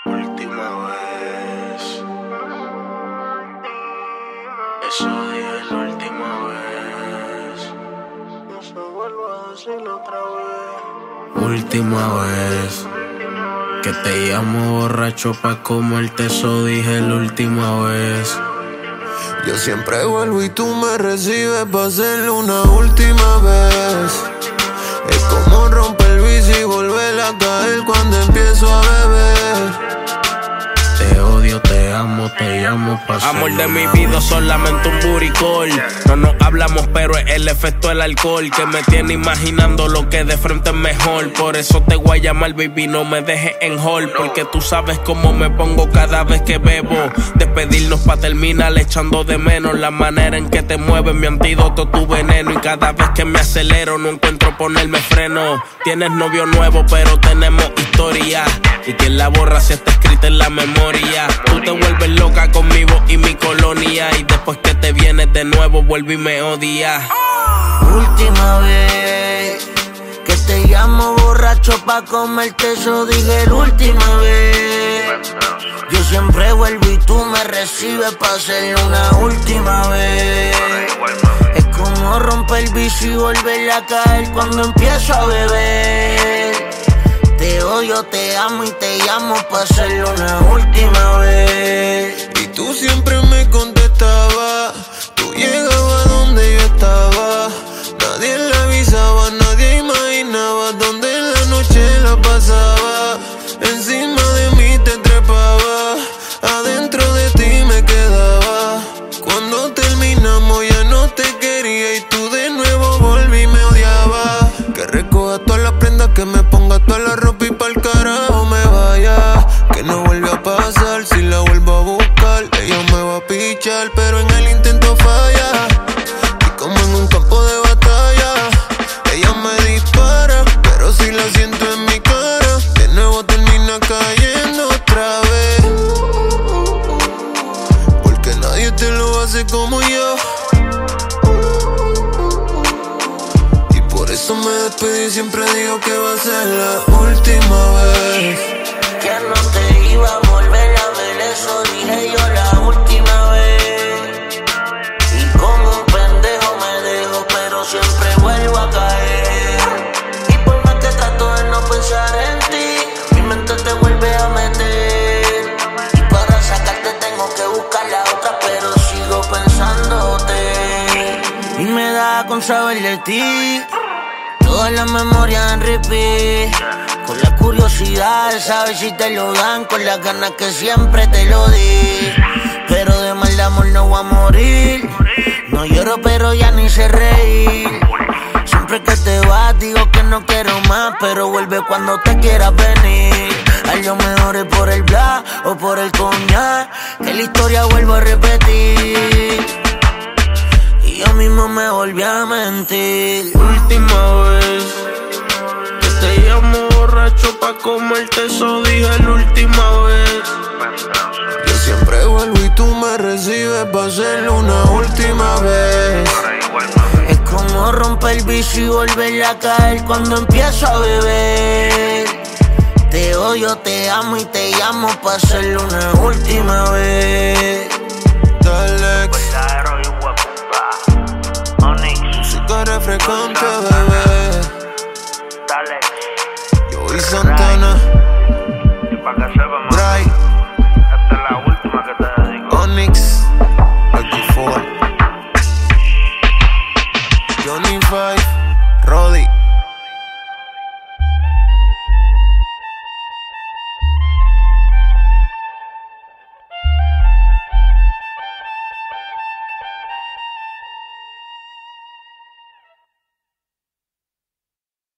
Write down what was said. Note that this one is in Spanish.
última vez. Eso dije la última vez. No se vuelva a decir otra vez. Última vez que te llamo borracho pa' comerte, eso dije la última vez. Yo siempre vuelvo y tú me recibes pa' hacerlo una última vez. Es como romper el vicio y volver a caer cuando empiezo a beber. Te odio, te amo, te llamo pa' hacerlo. Amor de mi vida, solamente un buricol. No nos hablamos, pero es el efecto del alcohol que me tiene imaginando lo que de frente es mejor. Por eso te voy a llamar, baby, no me dejes en hold, porque tú sabes cómo me pongo cada vez que bebo. Despedirnos pa' terminar echando de menos la manera en que te mueves, mi antídoto, tu veneno. Y cada vez que me acelero no encuentro ponerme freno. Tienes novio nuevo, pero tenemos historia, y quien la borra si está escrita en la memoria. Tú te vuelves loca conmigo y mi colonia, y después que te vienes de nuevo vuelve y me odia. Última vez que te llamo borracho pa' comerte, eso dije la última vez. Yo siempre vuelvo y tú me recibes pa' hacerlo una última vez. Es como romper el vicio y volver a caer cuando empiezo a beber. Te odio, te amo y te llamo pa' hacerlo una última vez. Y tú siempre me contestabas, tú llegabas donde yo estaba. Nadie la avisaba, nadie imaginaba dónde en la noche la pasaba. Encima de mí te trepaba, adentro de ti me quedaba. Cuando terminamos ya no te quería y tú de nuevo volví y me odiaba. Que recoja todas las prendas, que me ponga toda la ropa y pa'l carajo me vaya. Que no vuelve a pasar, si la vuelvo a buscar ella me va a pichar, pero en el intento falla. Y como en un campo de batalla, ella me dispara, pero si la siento en mi cara, de nuevo termina cayendo otra vez. Porque nadie te lo hace como yo. Por eso me despedí y siempre digo que va a ser la última vez. Que no te iba a volver a ver, eso dije yo la última vez. Y como un pendejo me dejo, pero siempre vuelvo a caer. Y por más que trato de no pensar en ti, mi mente te vuelve a meter. Y para sacarte tengo que buscar la otra, pero sigo pensándote. Y me da con saber de ti, toda la memoria en repeat. Con la curiosidad de saber si te lo dan, con las ganas que siempre te lo di. Pero de mal de amor no voy a morir. No lloro pero ya ni sé reír. Siempre que te vas digo que no quiero más, pero vuelve cuando te quieras venir. A lo mejor es por el bla o por el coñac, que la historia vuelvo a repetir. Y yo mismo me volví a mentir. Última vez que te llamo borracho pa' comerte, eso dije la última vez. Yo siempre vuelvo y tú me recibes pa' hacerlo una última vez. Es como romper el vicio y volver a caer cuando empiezo a beber. Te odio, te amo y te llamo pa' hacerlo una última vez. Dalex, música refrescante, bebé. Yo y Santana, Bray, esta es la última que te dedico. Onyx, Lucky Four, Johnny Five, Roddy.